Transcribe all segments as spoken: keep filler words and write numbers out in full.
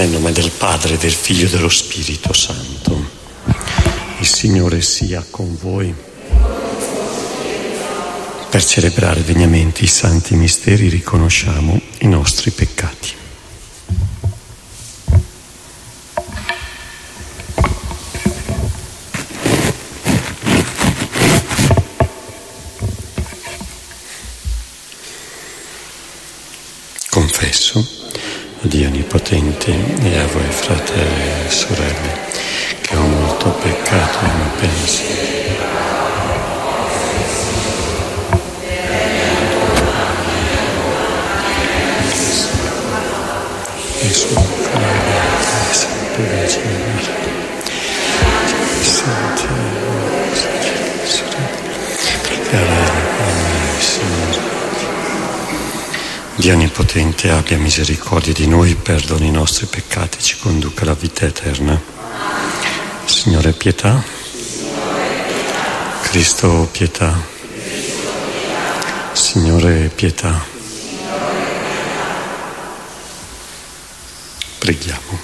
Nel nome del Padre, del Figlio e dello Spirito Santo. Il Signore sia con voi. Per celebrare degnamente i santi misteri riconosciamo i nostri peccati. Confesso a Dio Onnipotente e a voi fratelli e sorelle che ho molto peccato in pensiero. E sono fare sempre vicino Dio Onnipotente abbia misericordia di noi, perdoni i nostri peccati e ci conduca alla vita eterna. Signore, pietà. Cristo, pietà. Signore, pietà. Preghiamo.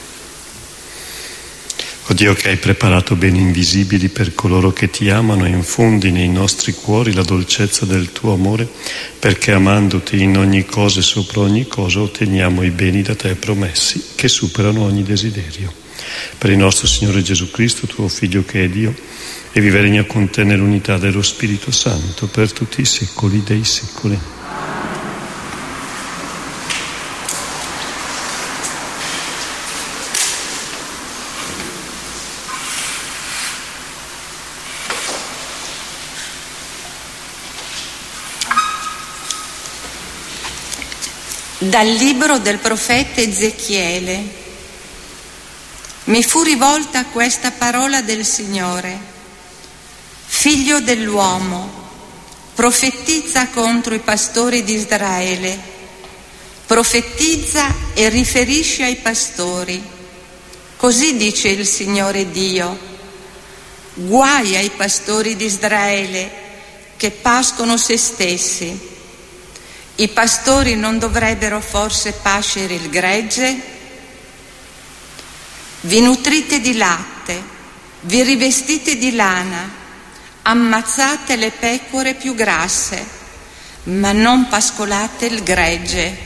O Dio, che hai preparato beni invisibili per coloro che ti amano, infondi nei nostri cuori la dolcezza del tuo amore, perché amandoti in ogni cosa e sopra ogni cosa otteniamo i beni da te promessi, che superano ogni desiderio. Per il nostro Signore Gesù Cristo, tuo Figlio che è Dio, e vive e regna con te nell'unità dello Spirito Santo per tutti i secoli dei secoli. Dal libro del profeta Ezechiele mi fu rivolta questa parola del Signore: figlio dell'uomo, profetizza contro i pastori di Israele, profetizza e riferisci ai pastori. Così dice il Signore Dio: guai ai pastori di Israele che pascono se stessi. I pastori non dovrebbero forse pascere il gregge? Vi nutrite di latte, vi rivestite di lana, ammazzate le pecore più grasse, ma non pascolate il gregge.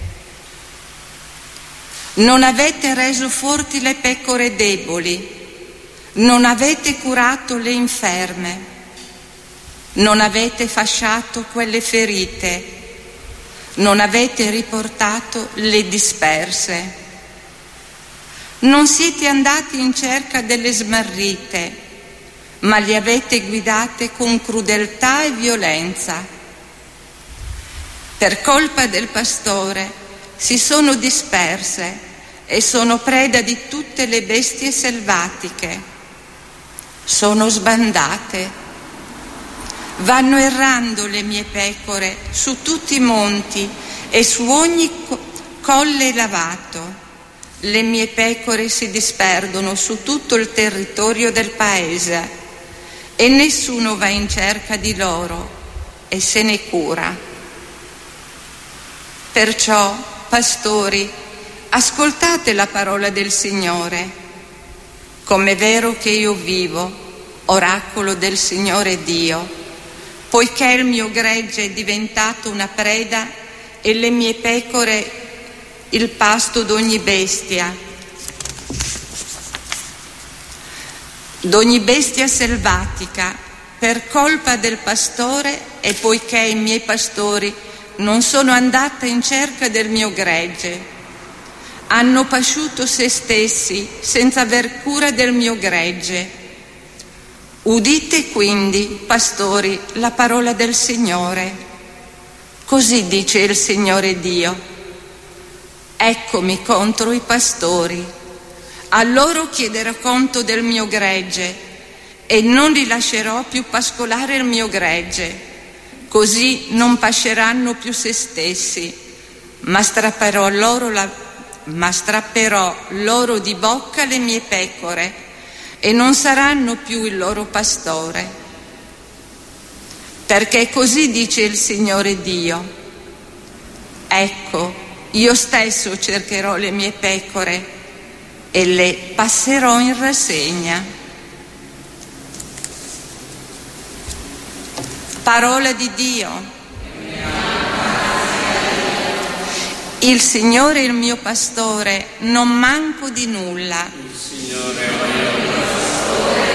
Non avete reso forti le pecore deboli, non avete curato le inferme, non avete fasciato quelle ferite, non avete riportato le disperse. Non siete andati in cerca delle smarrite, ma le avete guidate con crudeltà e violenza. Per colpa del pastore si sono disperse e sono preda di tutte le bestie selvatiche. Sono sbandate. Vanno errando le mie pecore su tutti i monti e su ogni colle lavato. Le mie pecore si disperdono su tutto il territorio del paese e nessuno va in cerca di loro e se ne cura. Perciò, pastori, ascoltate la parola del Signore. Com'è vero che io vivo, oracolo del Signore Dio, poiché il mio gregge è diventato una preda e le mie pecore il pasto d'ogni bestia, d'ogni bestia selvatica, per colpa del pastore e poiché i miei pastori non sono andata in cerca del mio gregge, hanno pasciuto se stessi senza aver cura del mio gregge. Udite quindi, pastori, la parola del Signore. Così dice il Signore Dio: eccomi contro i pastori, a loro chiederò conto del mio gregge e non li lascerò più pascolare il mio gregge, così non pasceranno più se stessi, ma strapperò loro, la, ma strapperò loro di bocca le mie pecore e non saranno più il loro pastore. Perché così dice il Signore Dio: ecco, io stesso cercherò le mie pecore e le passerò in rassegna. Parola di Dio. Il Signore è il mio pastore, non manco di nulla. Il Signore è il mio pastore,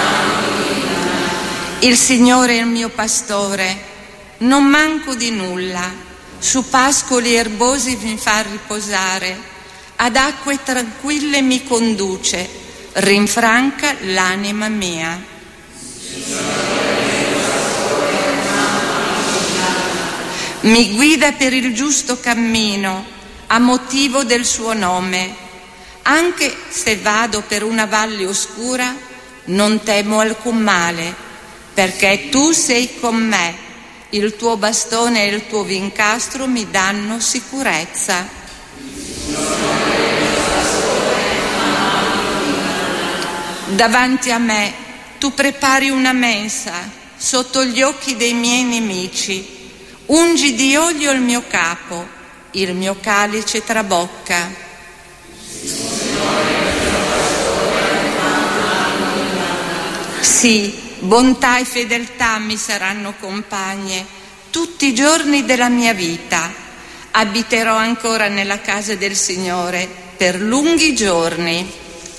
Il Signore è il mio pastore, non manco di nulla. Su pascoli erbosi mi fa riposare, ad acque tranquille mi conduce, rinfranca l'anima mia. Mi guida per il giusto cammino, a motivo del suo nome. Anche se vado per una valle oscura, non temo alcun male, perché tu sei con me. Il tuo bastone e il tuo vincastro mi danno sicurezza. Davanti a me tu prepari una mensa sotto gli occhi dei miei nemici. Ungi di olio il mio capo, il mio calice trabocca. Sì, bontà e fedeltà mi saranno compagne tutti i giorni della mia vita. Abiterò ancora nella casa del Signore per lunghi giorni.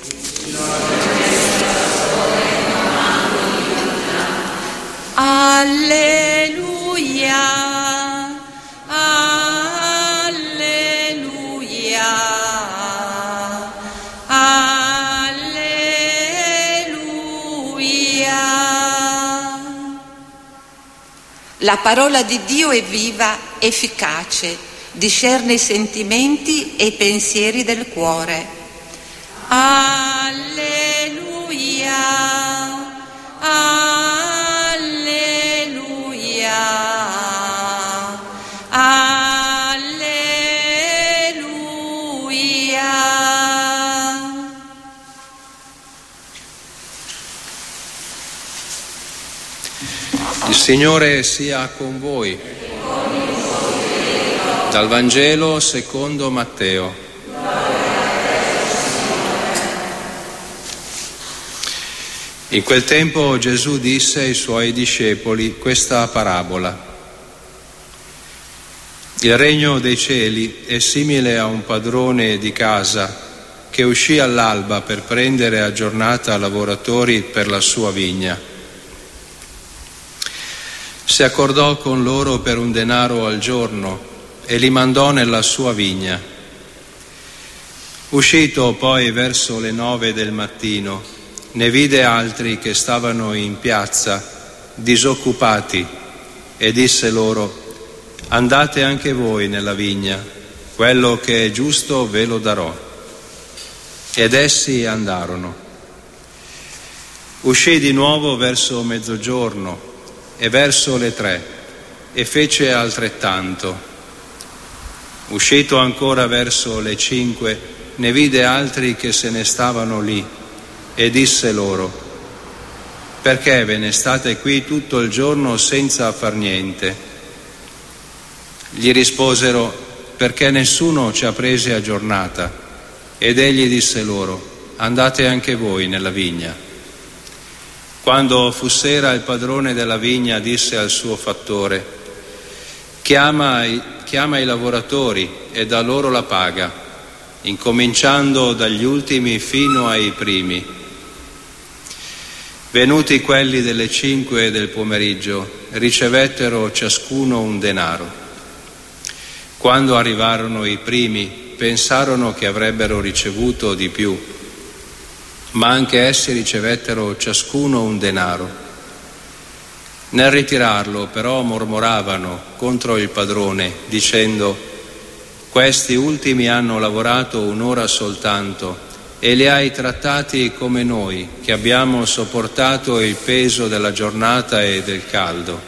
Alleluia. La parola di Dio è viva, efficace, discerne i sentimenti e i pensieri del cuore. Alleluia, alleluia, alleluia. Il Signore sia con voi. Dal Vangelo secondo Matteo. In quel tempo Gesù disse ai suoi discepoli questa parabola. Il regno dei cieli è simile a un padrone di casa che uscì all'alba per prendere a giornata lavoratori per la sua vigna. Si accordò con loro per un denaro al giorno e li mandò nella sua vigna. Uscito poi verso le nove del mattino, ne vide altri che stavano in piazza, disoccupati, e disse loro: andate anche voi nella vigna, quello che è giusto ve lo darò. Ed essi andarono. Uscì di nuovo verso mezzogiorno e verso le tre, e fece altrettanto. Uscito ancora verso le cinque, ne vide altri che se ne stavano lì, e disse loro: perché ve ne state qui tutto il giorno senza far niente? Gli risposero: perché nessuno ci ha presi a giornata. Ed egli disse loro: andate anche voi nella vigna. Quando fu sera, il padrone della vigna disse al suo fattore: chiama i, chiama i lavoratori e dà loro la paga, incominciando dagli ultimi fino ai primi. Venuti quelli delle cinque del pomeriggio, ricevettero ciascuno un denaro. Quando arrivarono i primi, pensarono che avrebbero ricevuto di più, ma anche essi ricevettero ciascuno un denaro. Nel ritirarlo però mormoravano contro il padrone, dicendo: questi ultimi hanno lavorato un'ora soltanto e li hai trattati come noi, che abbiamo sopportato il peso della giornata e del caldo.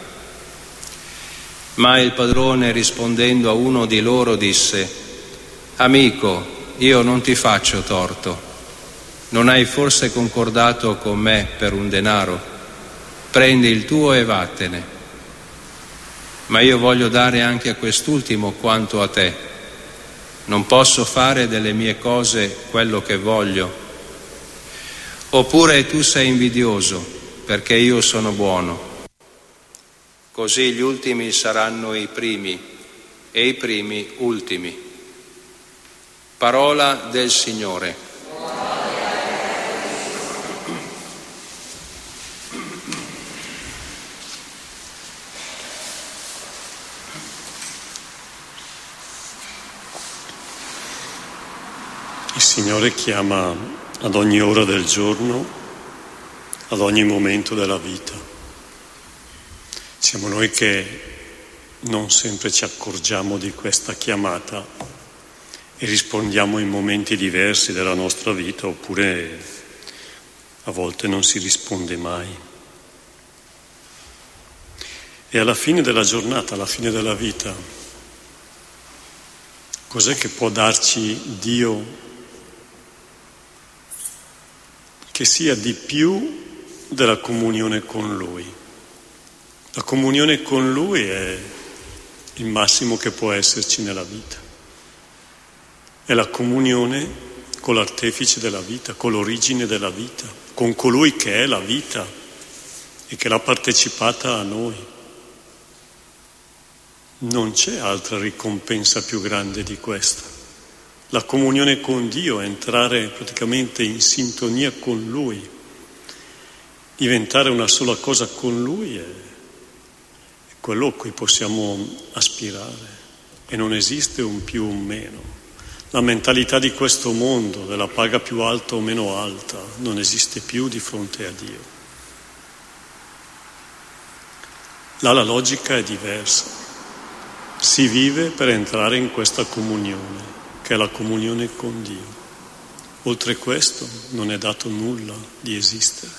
Ma il padrone, rispondendo a uno di loro, disse: amico, io non ti faccio torto. Non hai forse concordato con me per un denaro? Prendi il tuo e vattene. Ma io voglio dare anche a quest'ultimo quanto a te. Non posso fare delle mie cose quello che voglio? Oppure tu sei invidioso perché io sono buono? Così gli ultimi saranno i primi e i primi ultimi. Parola del Signore. Il Signore chiama ad ogni ora del giorno, ad ogni momento della vita. Siamo noi che non sempre ci accorgiamo di questa chiamata e rispondiamo in momenti diversi della nostra vita, oppure a volte non si risponde mai. E alla fine della giornata, alla fine della vita, cos'è che può darci Dio che sia di più della comunione con Lui? La comunione con Lui è il massimo che può esserci nella vita. È la comunione con l'artefice della vita, con l'origine della vita, con colui che è la vita e che l'ha partecipata a noi. Non c'è altra ricompensa più grande di questa. La comunione con Dio, entrare praticamente in sintonia con Lui, diventare una sola cosa con Lui è, è quello a cui possiamo aspirare, e non esiste un più o un meno. La mentalità di questo mondo, della paga più alta o meno alta, non esiste più di fronte a Dio. Là la logica è diversa. Si vive per entrare in questa comunione, che è la comunione con Dio. Oltre questo non è dato nulla di esistere.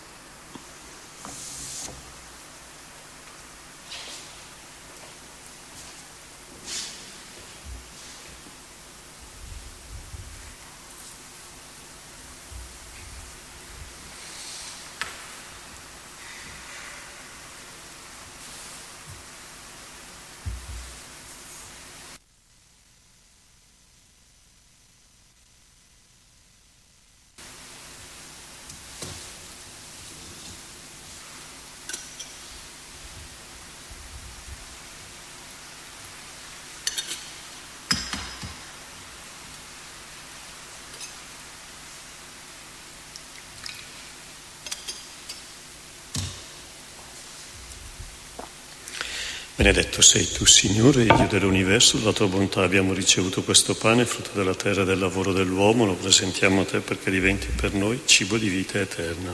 Benedetto sei tu, Signore, Dio dell'universo, dalla tua bontà abbiamo ricevuto questo pane, frutto della terra e del lavoro dell'uomo, lo presentiamo a te perché diventi per noi cibo di vita eterna.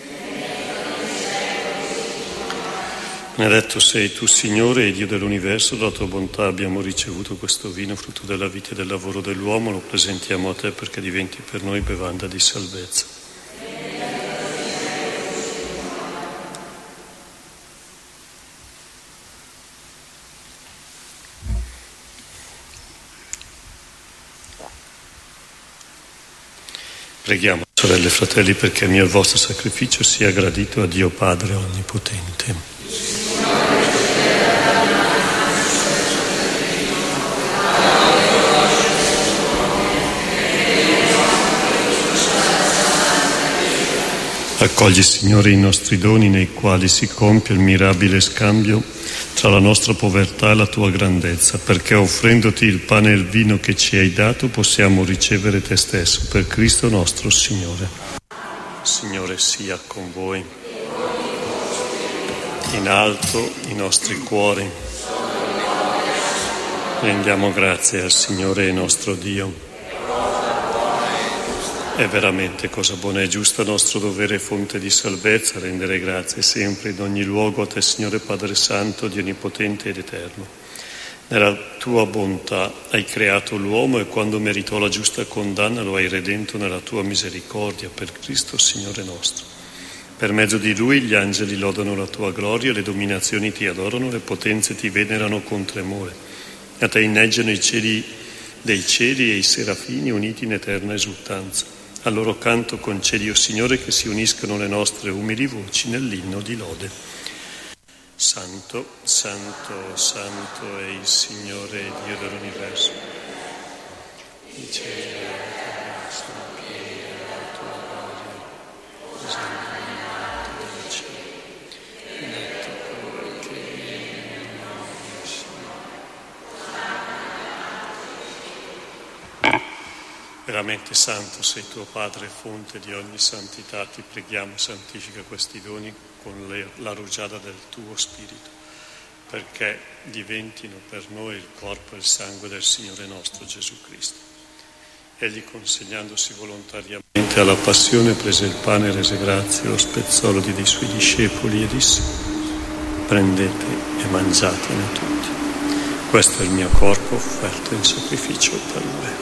Benedetto sei tu, Signore, Dio dell'universo, dalla tua bontà abbiamo ricevuto questo vino, frutto della vita e del lavoro dell'uomo, lo presentiamo a te perché diventi per noi bevanda di salvezza. Preghiamo, sorelle e fratelli, perché il mio e il vostro sacrificio sia gradito a Dio Padre Onnipotente. Accogli, Signore, i nostri doni nei quali si compie il mirabile scambio tra la nostra povertà e la tua grandezza, perché offrendoti il pane e il vino che ci hai dato possiamo ricevere te stesso, per Cristo nostro Signore. Signore sia con voi. In alto i nostri cuori. Rendiamo grazie al Signore nostro Dio. È veramente cosa buona e giusta, nostro dovere e fonte di salvezza, rendere grazie sempre in ogni luogo a te, Signore Padre Santo, Dio Onnipotente ed Eterno. Nella tua bontà hai creato l'uomo e quando meritò la giusta condanna lo hai redento nella tua misericordia, per Cristo Signore nostro. Per mezzo di Lui gli angeli lodano la tua gloria, le dominazioni ti adorano, le potenze ti venerano con tremore. A te inneggiano i cieli dei cieli e i serafini uniti in eterna esultanza. Al loro canto concedi, o Signore, che si uniscano le nostre umili voci nell'inno di lode. Santo, santo, santo è il Signore Dio dell'universo. i cieli e la terra sono pieni della tua gloria. Osanna nel alto del cielo. Benedetto colui che viene nel nome del Signore. Veramente santo sei tuo Padre, fonte di ogni santità. Ti preghiamo, santifica questi doni con le, la rugiada del tuo Spirito, perché diventino per noi il corpo e il sangue del Signore nostro Gesù Cristo. Egli, consegnandosi volontariamente alla passione, prese il pane e rese grazie, lo spezzò, lo diede ai suoi discepoli e disse: prendete e mangiatene tutti. Questo è il mio corpo offerto in sacrificio per voi.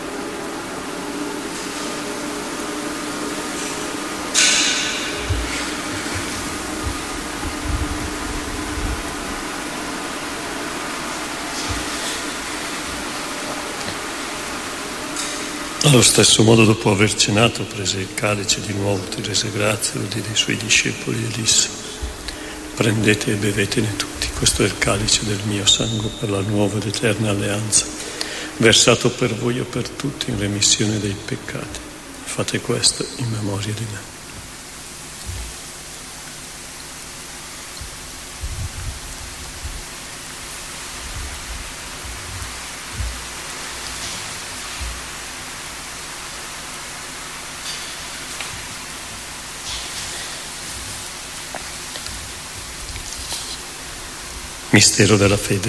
Allo stesso modo, dopo aver cenato, prese il calice di nuovo, ti rese grazie, lo diede ai suoi discepoli e disse: prendete e bevetene tutti, questo è il calice del mio sangue per la nuova ed eterna alleanza, versato per voi e per tutti in remissione dei peccati. Fate questo in memoria di me. Mistero della fede.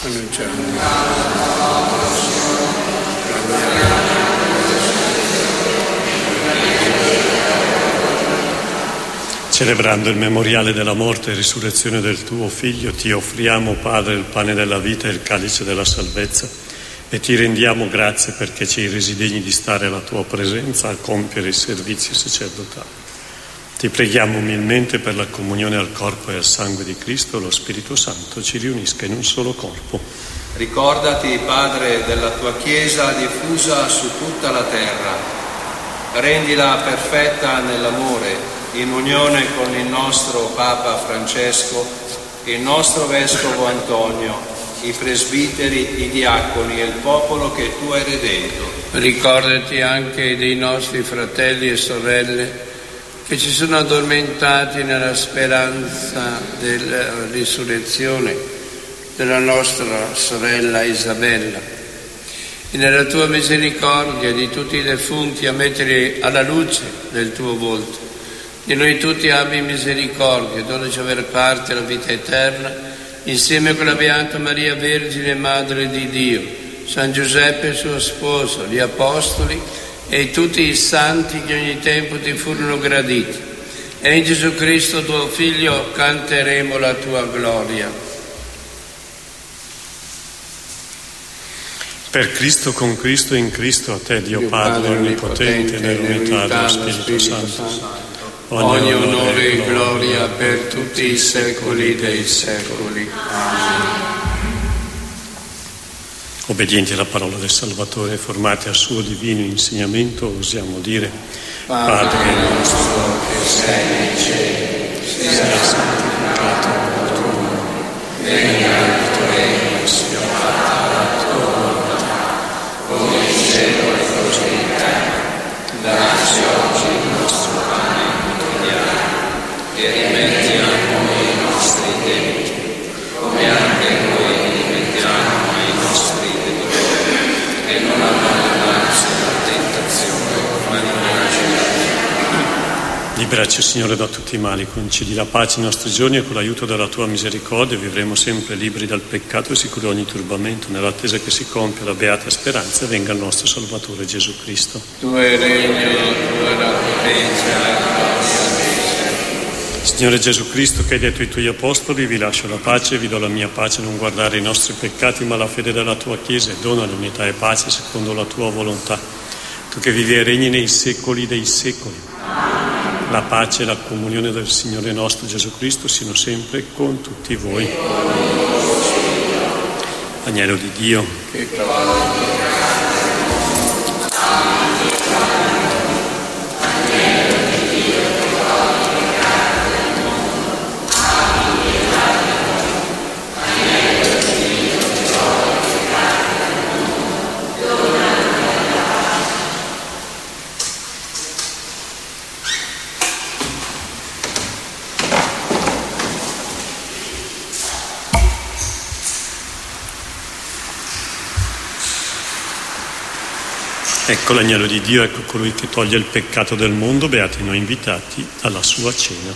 Celebrando il memoriale della morte e risurrezione del tuo Figlio, ti offriamo, Padre, il pane della vita e il calice della salvezza, e ti rendiamo grazie perché ci hai resi degni di stare alla tua presenza a compiere i servizi sacerdotali. Ti preghiamo umilmente per la comunione al corpo e al sangue di Cristo, lo Spirito Santo ci riunisca in un solo corpo. Ricordati, Padre, della tua Chiesa diffusa su tutta la terra. Rendila perfetta nell'amore, in unione con il nostro Papa Francesco, il nostro Vescovo Antonio, i presbiteri, i diaconi e il popolo che tu hai redento. Ricordati anche dei nostri fratelli e sorelle che ci sono addormentati nella speranza della risurrezione della nostra sorella Isabella, e nella tua misericordia di tutti i defunti a mettere alla luce del tuo volto. Di noi tutti abbi misericordia, donaci aver parte alla vita eterna, insieme con la Beata Maria Vergine, Madre di Dio, San Giuseppe suo sposo, gli Apostoli e tutti i santi che ogni tempo ti furono graditi. E in Gesù Cristo tuo Figlio canteremo la tua gloria. Per Cristo, con Cristo e in Cristo, a te, Dio, Dio Padre Onnipotente, nell'unità dello Spirito, Spirito Santo, Santo, ogni onore e gloria per tutti i secoli dei secoli. Amen. Obbedienti alla parola del Salvatore e formati al suo divino insegnamento, osiamo dire: Padre nostro che sei nei cieli, sia santificato il tuo nome, venga il tuo regno, sia fatta la tua volontà, come in cielo e così in terra. Dacci oggi il nostro pane quotidiano e rimetti a noi i nostri debiti, come anche noi rimettiamo ai nostri debitori, e non abbandonarci alla tentazione, ma liberaci dal male. Liberaci, Signore, da tutti i mali, concedi la pace ai nostri giorni, e con l'aiuto della tua misericordia vivremo sempre liberi dal peccato e sicuri di ogni turbamento, nell'attesa che si compia la beata speranza e venga il nostro Salvatore Gesù Cristo. Tu hai regno, tu hai la potenza e la gloria. Signore Gesù Cristo, che hai detto ai tuoi apostoli: vi lascio la pace, vi do la mia pace, non guardare i nostri peccati ma la fede della tua Chiesa, e dona l'unità e pace secondo la tua volontà. Tu che vivi e regni nei secoli dei secoli. La pace e la comunione del Signore nostro Gesù Cristo siano sempre con tutti voi. Agnello di Dio, che Ecco l'agnello di Dio, ecco colui che toglie il peccato del mondo, beati noi invitati alla sua cena.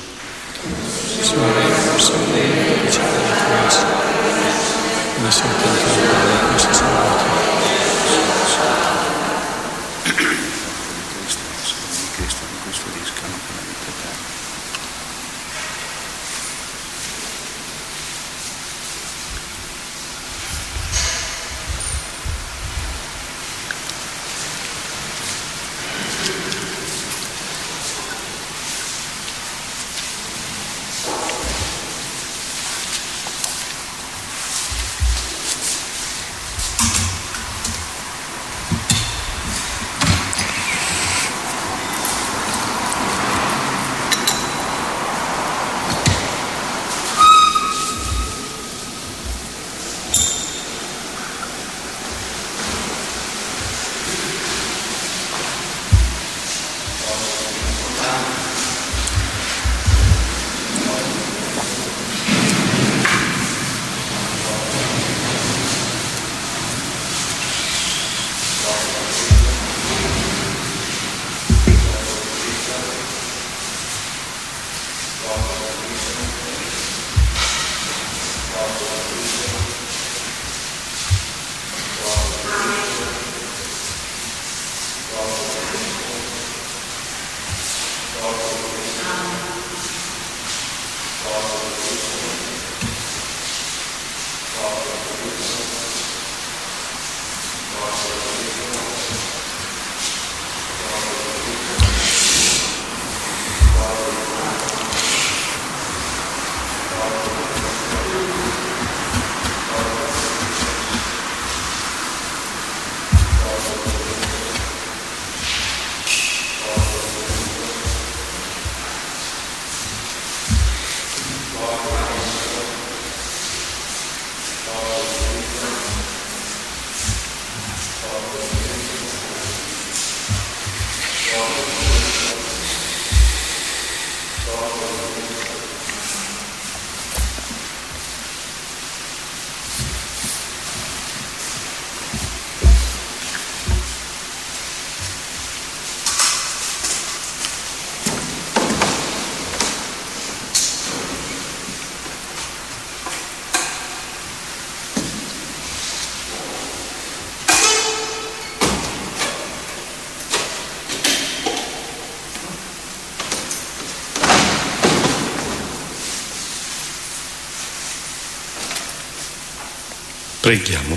Preghiamo.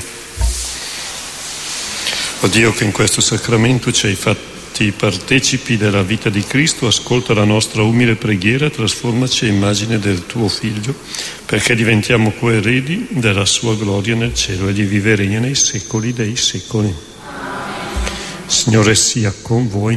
O Dio, che in questo sacramento ci hai fatti partecipi della vita di Cristo, ascolta la nostra umile preghiera, trasformaci a immagine del tuo Figlio, perché diventiamo coeredi della sua gloria nel cielo e di vivere nei secoli dei secoli. Signore sia con voi.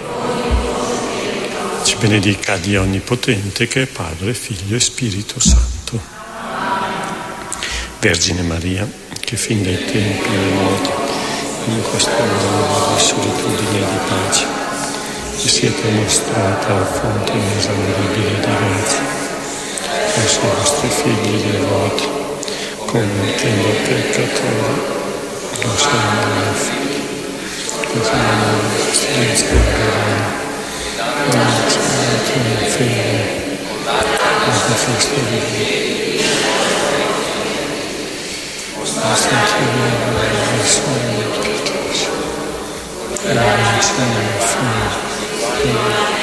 Ci benedica Dio Onnipotente, che è Padre, Figlio e Spirito Santo. Vergine Maria, che fin dai tempi dei morti, in questo mondo di solitudine e di pace, vi siete mostrata fonte inesauribile di grazia, verso i vostri figli devoti, commettendo peccatori, lo sangue della fede, lo sangue della costituenza dell'uomo, non sangue nel fede, la difesa di Dio. La santità del Signore e la benedizione del Figlio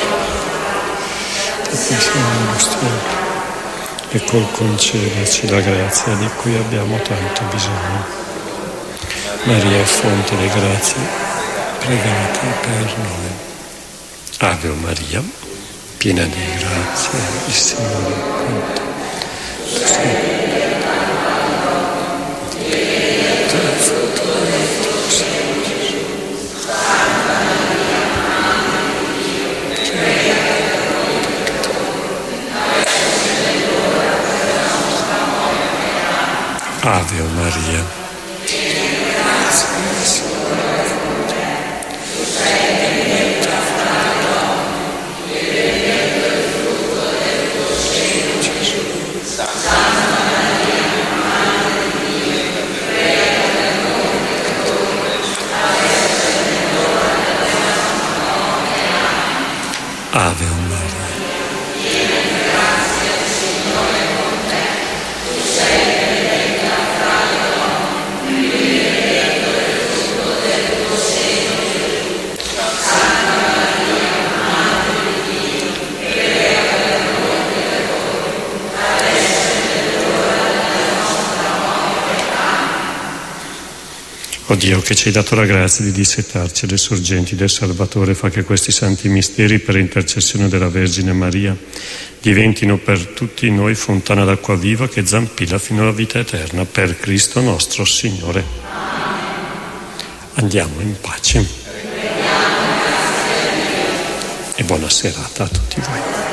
e pensiamo nostri e col concederci la grazia di cui abbiamo tanto bisogno. Maria è fonte di grazia, pregate per noi. Ave Maria, piena di grazia, il Signore è con te. Ave Maria. O Dio, che ci hai dato la grazia di dissetarci alle sorgenti del Salvatore, fa che questi santi misteri, per intercessione della Vergine Maria, diventino per tutti noi fontana d'acqua viva che zampilla fino alla vita eterna, per Cristo nostro Signore. Andiamo in pace. E buona serata a tutti voi.